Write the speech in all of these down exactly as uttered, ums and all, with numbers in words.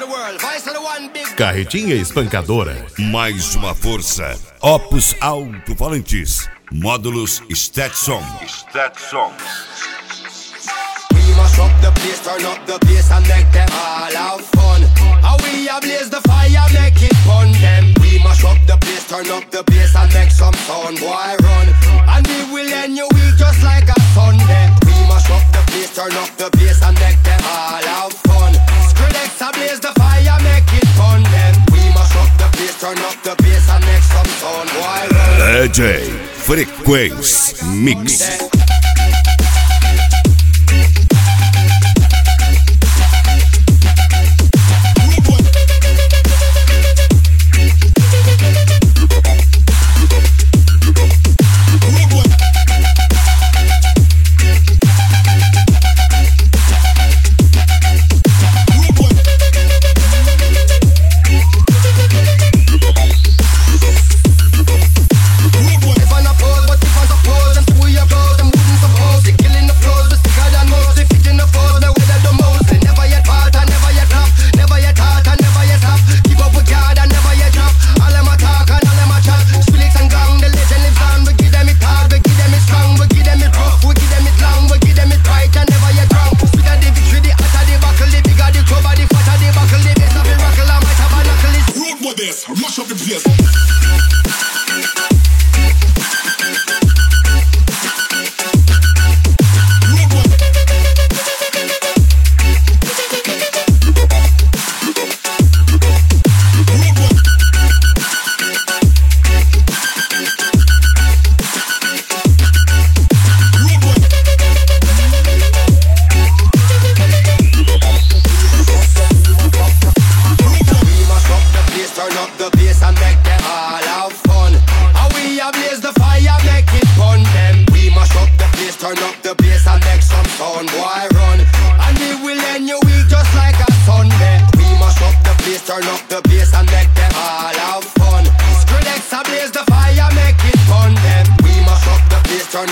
Carretinha espancadora. Mais uma força. Opus Alto-Falantes. Módulos Stetson. Stetson. We must up the place, turn up the bass and make them all have fun. How we ablaze the fire, make it fun them. We must up the place, turn up the bass and make some sound, boy run. And we will end your week just like a Sunday. We must up the place, turn up the bass and make them all have fun. Skrillex ablaze the fire, make it fun them. We must up the place, turn up the bass and make some sound, boy run. D J Frequência Mix.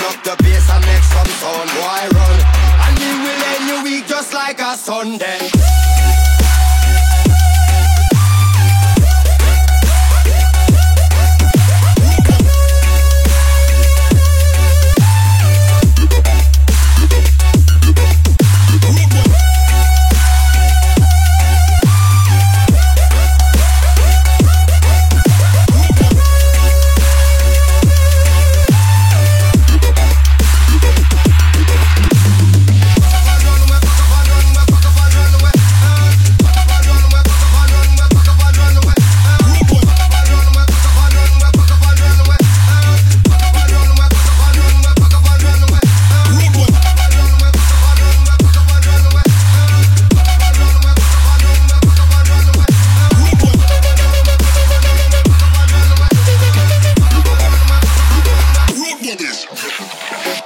Turn up the bass and make some sound, boy run. And we will end your week just like a Sunday.